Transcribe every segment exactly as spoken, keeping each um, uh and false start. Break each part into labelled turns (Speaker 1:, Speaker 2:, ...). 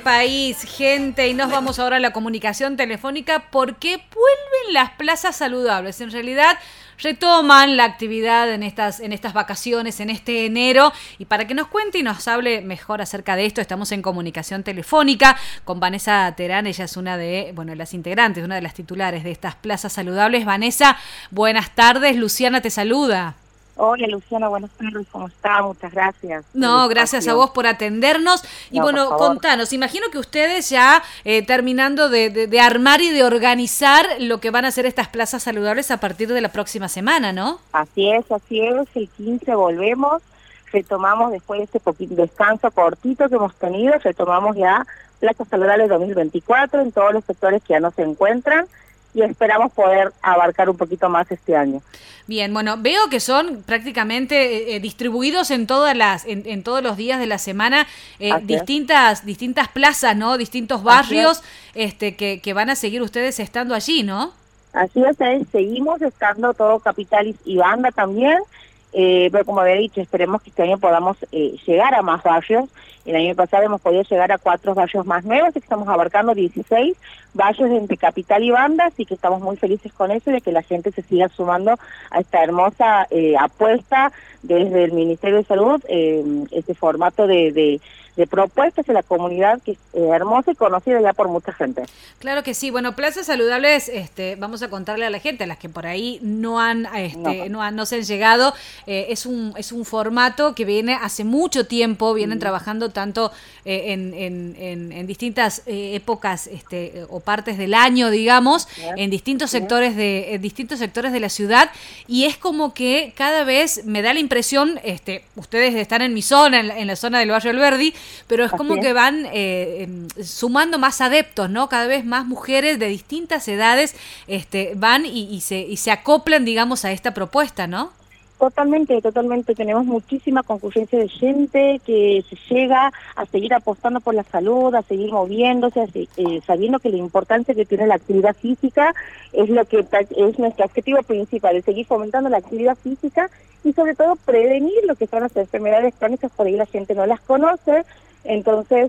Speaker 1: País, gente, y nos vamos ahora a la comunicación telefónica porque vuelven las plazas saludables. En realidad retoman la actividad en estas, en estas vacaciones, en este enero, y para que nos cuente y nos hable mejor acerca de esto, estamos en comunicación telefónica con Vanessa Terán. Ella es una de, bueno, las integrantes, una de las titulares de estas plazas saludables. Vanessa, buenas tardes. Luciana te saluda.
Speaker 2: Hola Luciana, buenas tardes, ¿cómo está? Muchas gracias.
Speaker 1: No, gracias a vos por atendernos. Y
Speaker 2: no,
Speaker 1: bueno, contanos, imagino que ustedes ya eh, terminando de, de, de armar y de organizar lo que van a ser estas plazas saludables a partir de la próxima semana, ¿no?
Speaker 2: Así es, así es, el quince volvemos, retomamos después de este poquito descanso cortito que hemos tenido, retomamos ya plazas saludables dos mil veinticuatro en todos los sectores que ya no se encuentran, y esperamos poder abarcar un poquito más este año.
Speaker 1: Bien, bueno, veo que son prácticamente eh, distribuidos en todas las, en, en todos los días de la semana, eh, distintas, distintas plazas, ¿no? Distintos barrios, este, que, que van a seguir ustedes estando allí, ¿no?
Speaker 2: Así es, eh, seguimos estando todo Capital y Banda también, eh, pero como había dicho, esperemos que este año podamos eh, llegar a más barrios. El año pasado hemos podido llegar a cuatro barrios más nuevos, así que estamos abarcando dieciséis barrios entre Capital y Banda, así que estamos muy felices con eso y de que la gente se siga sumando a esta hermosa eh, apuesta desde el Ministerio de Salud, eh, este formato de, de, de propuestas en la comunidad que es eh, hermosa y conocida ya por mucha gente.
Speaker 1: Claro que sí. Bueno, plazas saludables, este, vamos a contarle a la gente, a las que por ahí no han, este, no. No, han, no se han llegado, eh, es un es un formato que viene hace mucho tiempo, vienen mm. trabajando tanto eh, en, en, en, en distintas eh, épocas este, o partes del año, digamos, yeah. en distintos yeah. sectores de en distintos sectores de la ciudad, y es como que cada vez me da la impresión, este, ustedes están en mi zona, en la, en la zona del barrio Alberdi, pero es Así como es. que van eh, sumando más adeptos, ¿no? Cada vez más mujeres de distintas edades este, van y, y, se, y se acoplan, digamos, a esta propuesta, ¿no?
Speaker 2: Totalmente, totalmente. Tenemos muchísima concurrencia de gente que se llega a seguir apostando por la salud, a seguir moviéndose, a se, eh, sabiendo que la importancia que tiene la actividad física es lo que es nuestro objetivo principal, es seguir fomentando la actividad física y sobre todo prevenir lo que son las enfermedades crónicas, por ahí la gente no las conoce. Entonces,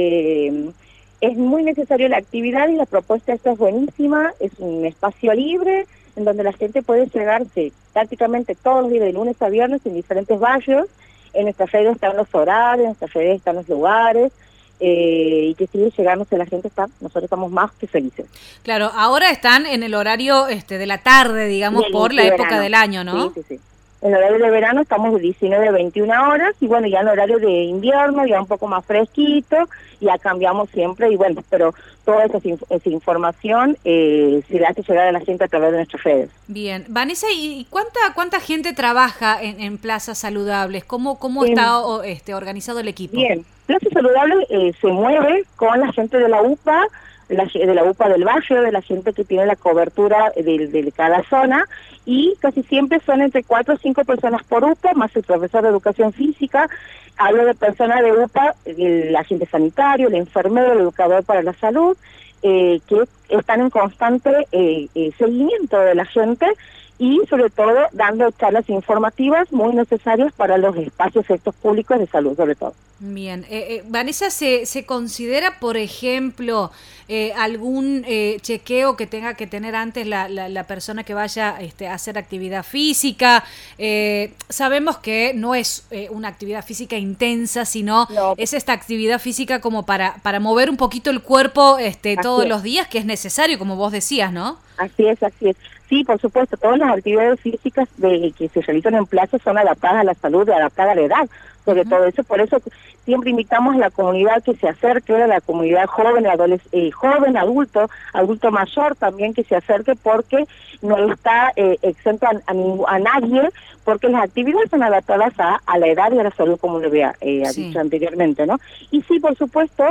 Speaker 2: eh, es muy necesaria la actividad y la propuesta esta es buenísima, es un espacio libre en donde la gente puede llegarse prácticamente todos los días, de lunes a viernes, en diferentes barrios. En nuestras redes están los horarios, en nuestras redes están los lugares, eh, y que sigue llegándose la gente, está, nosotros estamos más que felices.
Speaker 1: Claro, ahora están en el horario este de la tarde, digamos, Bien, por la época verano. del año, ¿no?
Speaker 2: Sí, sí, sí. En el horario de verano estamos de diecinueve a veintiuna horas, y bueno, ya en el horario de invierno, ya un poco más fresquito, ya cambiamos siempre, y bueno, pero toda esa, esa información eh, se le hace llegar a la gente a través de nuestras redes.
Speaker 1: Bien. Vanessa, ¿y cuánta cuánta gente trabaja en, en plazas saludables? ¿Cómo, cómo Bien. está o, este, organizado el equipo?
Speaker 2: Bien, Plazas Saludables eh, se mueve con la gente de la U P A, La, de la U P A del barrio, de la gente que tiene la cobertura de, de cada zona, y casi siempre son entre cuatro o cinco personas por U P A, más el profesor de educación física. Hablo de personas de U P A, el agente sanitario, el enfermero, el educador para la salud, eh, que están en constante eh, eh, seguimiento de la gente y sobre todo dando charlas informativas muy necesarias para los espacios estos públicos de salud, sobre todo.
Speaker 1: Bien. Eh, eh, Vanessa, ¿se, ¿se considera, por ejemplo, eh, algún eh, chequeo que tenga que tener antes la, la, la persona que vaya este, a hacer actividad física? Eh, sabemos que no es eh, una actividad física intensa, sino no. es esta actividad física como para, para mover un poquito el cuerpo este, todos es. los días, que es necesario, como vos decías, ¿no?
Speaker 2: Así es, así es. Sí, por supuesto, todas las actividades físicas de que se realizan en plazas son adaptadas a la salud y adaptadas a la edad, sobre uh-huh. todo eso. Por eso siempre invitamos a la comunidad que se acerque, a la comunidad joven, adolescente, eh, joven, adulto, adulto mayor también que se acerque, porque no está eh, exento a, a, a nadie, porque las actividades son adaptadas a, a la edad y a la salud, como lo había eh, sí. dicho anteriormente, ¿no? Y sí, por supuesto,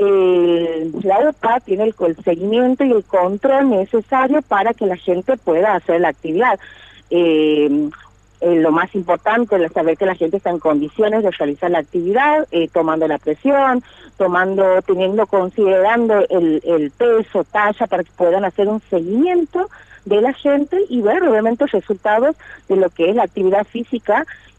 Speaker 2: eh, la U P A tiene el, el seguimiento y el control necesario para que la gente pueda hacer la actividad. Eh, eh, lo más importante es saber que la gente está en condiciones de realizar la actividad, eh, tomando la presión, tomando, teniendo, considerando el, el peso, talla, para que puedan hacer un seguimiento de la gente y ver obviamente resultados de lo que es la actividad física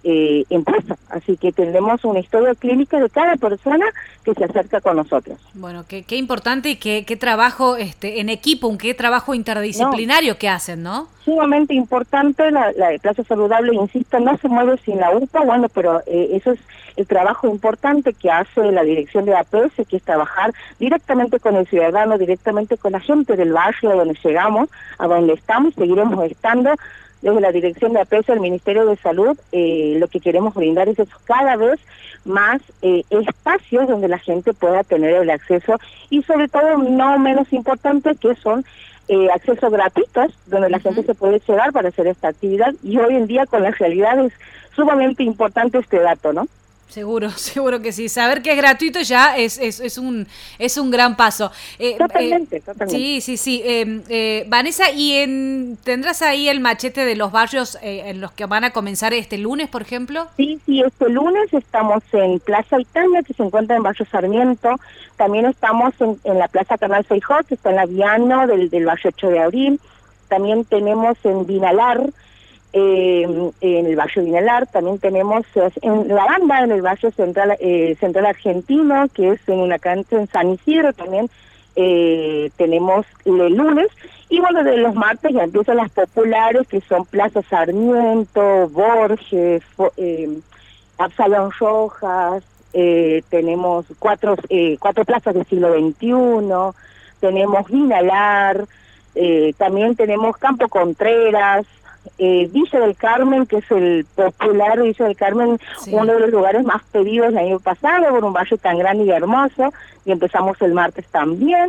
Speaker 2: eh, en plaza. Así que tendremos una historia clínica de cada persona que se acerca con nosotros.
Speaker 1: Bueno, qué, qué importante y qué, qué trabajo este, en equipo, un qué trabajo interdisciplinario no. que hacen, ¿no?
Speaker 2: Sumamente importante, la, la Plaza Saludable, insisto, no se mueve sin la U P A, bueno, pero eh, eso es el trabajo importante que hace la dirección de A P S, que es trabajar directamente con el ciudadano, directamente con la gente del barrio a donde llegamos, a donde estamos, seguiremos estando. Desde la dirección de A P S, el Ministerio de Salud, eh, lo que queremos brindar es eso, cada vez más eh, espacios donde la gente pueda tener el acceso y sobre todo, no menos importante, que son eh, accesos gratuitos, donde la uh-huh. gente se puede llegar para hacer esta actividad, y hoy en día con la realidad es sumamente importante este dato, ¿no?
Speaker 1: Seguro, seguro que sí. Saber que es gratuito ya es es, es un es un gran paso.
Speaker 2: Eh, totalmente,
Speaker 1: eh,
Speaker 2: totalmente.
Speaker 1: Sí, sí, sí. Eh, eh, Vanessa, ¿y en, tendrás ahí el machete de los barrios eh, en los que van a comenzar este lunes, por ejemplo?
Speaker 2: Sí, sí, este lunes estamos en Plaza Italia, que se encuentra en Barrio Sarmiento. También estamos en, en la Plaza Canal Feijó, que está en la Viano del, del barrio ocho de abril. También tenemos en Vinalar, Eh, en el barrio Vinalar, también tenemos en La Banda, en el barrio central eh, central argentino, que es en una cancha en San Isidro, también eh, tenemos el lunes, y bueno, de los martes ya empiezan las populares, que son Plaza Sarmiento, Borges, eh, Absalón Rojas, eh, tenemos cuatro, eh, cuatro plazas del siglo veintiuno, tenemos Vinalar, eh, también tenemos Campo Contreras, Eh, Villa del Carmen, que es el popular Villa del Carmen, sí. uno de los lugares más pedidos el año pasado, por un barrio tan grande y hermoso, y empezamos el martes también.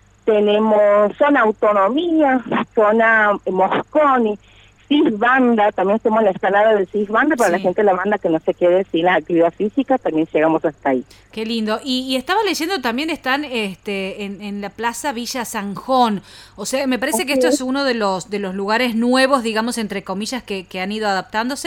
Speaker 2: Tenemos zona Autonomía, zona Mosconi, Cis Banda, también tenemos la escalada del Cis Banda, para sí. la gente de la banda que no se quede sin la actividad física, también llegamos hasta ahí.
Speaker 1: Qué lindo. Y, y estaba leyendo, también están este en, en la Plaza Villa Sanjón, o sea, me parece okay. que esto es uno de los de los lugares nuevos, digamos, entre comillas, que, que han ido adaptándose.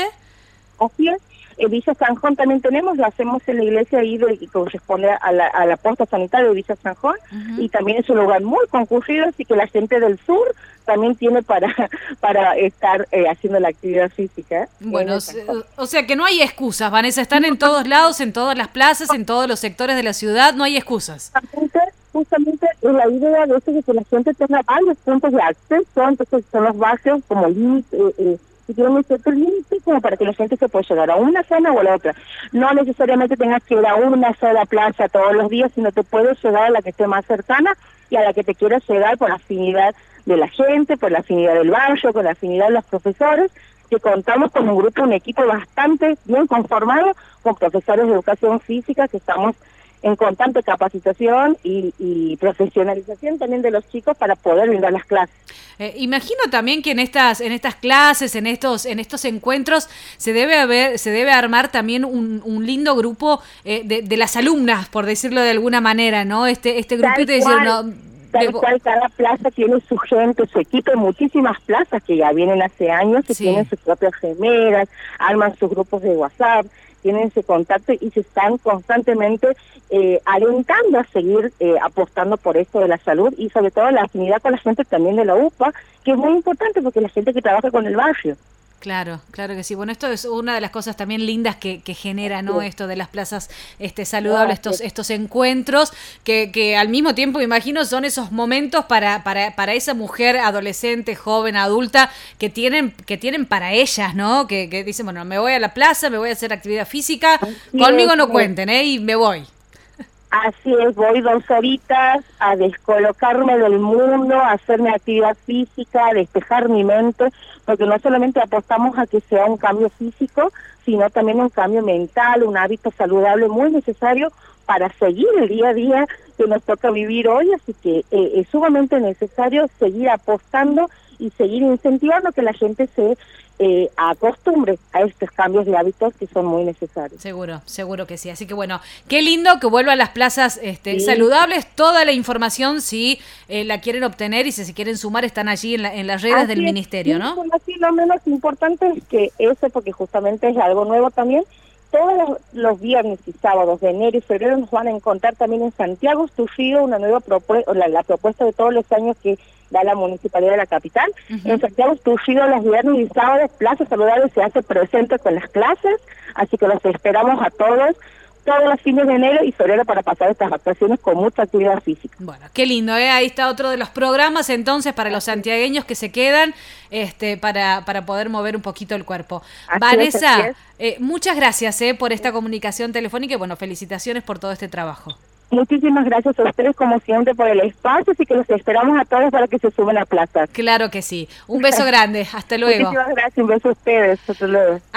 Speaker 2: Así es. En Villa Sanjón también tenemos, lo hacemos en la iglesia ahí de, que corresponde a la, a la posta sanitaria de Villa Sanjón, uh-huh. y también es un lugar muy concurrido, así que la gente del sur también tiene para para estar eh, haciendo la actividad física.
Speaker 1: Bueno, o, o sea que no hay excusas, Vanessa, están en todos lados, en todas las plazas, en todos los sectores de la ciudad, no hay excusas.
Speaker 2: Justamente, justamente es la idea de eso, de que la gente tenga varios puntos de acceso, entonces son los barrios como límite, eh, eh, y tienen un cierto límite como para que la gente se pueda llegar a una zona o a la otra. No necesariamente tengas que ir a una sola plaza todos los días, sino te puedes llegar a la que esté más cercana y a la que te quieras llegar por la afinidad de la gente, por la afinidad del barrio, por la afinidad de los profesores, que contamos con un grupo, un equipo bastante bien conformado, con profesores de educación física que estamos en constante capacitación y, y profesionalización también de los chicos para poder brindar las clases.
Speaker 1: Eh, imagino también que en estas en estas clases, en estos en estos encuentros se debe haber se debe armar también un, un lindo grupo eh, de, de las alumnas, por decirlo de alguna manera, ¿no? Este este grupito de decir, no,
Speaker 2: Tal cual, cada plaza tiene su gente, su equipo, hay muchísimas plazas que ya vienen hace años, que sí. tienen sus propias gemelas, arman sus grupos de WhatsApp, tienen ese contacto y se están constantemente eh, alentando a seguir eh, apostando por esto de la salud y sobre todo la afinidad con la gente también de la U P A, que es muy importante porque la gente que trabaja con el barrio.
Speaker 1: Claro, claro que sí. Bueno, esto es una de las cosas también lindas que, que genera, ¿no? Sí. Esto de las plazas este, saludables, estos estos encuentros, que, que al mismo tiempo, imagino, son esos momentos para, para, para esa mujer adolescente, joven, adulta, que tienen, que tienen para ellas, ¿no? Que, que dicen, bueno, me voy a la plaza, me voy a hacer actividad física, sí, conmigo no sí. cuenten, ¿eh? Y me voy.
Speaker 2: Así es, voy dos horitas a descolocarme del mundo, a hacerme actividad física, a despejar mi mente, porque no solamente apostamos a que sea un cambio físico, sino también un cambio mental, un hábito saludable muy necesario para seguir el día a día que nos toca vivir hoy, así que eh, es sumamente necesario seguir apostando y seguir incentivando que la gente se eh, acostumbre a estos cambios de hábitos que son muy necesarios.
Speaker 1: Seguro, seguro que sí. Así que bueno, qué lindo que vuelva a las plazas este, sí. saludables. Toda la información, si eh, la quieren obtener y si se quieren sumar, están allí en, la, en las redes Así del es. Ministerio, ¿no?
Speaker 2: Así, lo menos importante es que eso, porque justamente es algo nuevo también, todos los, los viernes y sábados de enero y febrero nos van a encontrar también en Santiago Trujillo, una nueva propuesta, la, la propuesta de todos los años que da la Municipalidad de la Capital. Uh-huh. En Santiago Trujillo los viernes y sábados Plaza Saludable se hace presente con las clases, así que los esperamos a todos, todos los fines de enero y febrero para pasar estas vacaciones con mucha actividad física.
Speaker 1: Bueno, qué lindo, ¿eh? Ahí está otro de los programas entonces para los santiagueños que se quedan este, para, para poder mover un poquito el cuerpo.
Speaker 2: Así
Speaker 1: Vanessa,
Speaker 2: es,
Speaker 1: eh, muchas gracias eh, por esta comunicación telefónica y bueno, felicitaciones por todo este trabajo.
Speaker 2: Muchísimas gracias a ustedes como siempre por el espacio, así que los esperamos a todos para que se suban a Plaza.
Speaker 1: Claro que sí. Un beso grande, hasta luego.
Speaker 2: Muchísimas gracias, un beso a ustedes, hasta luego.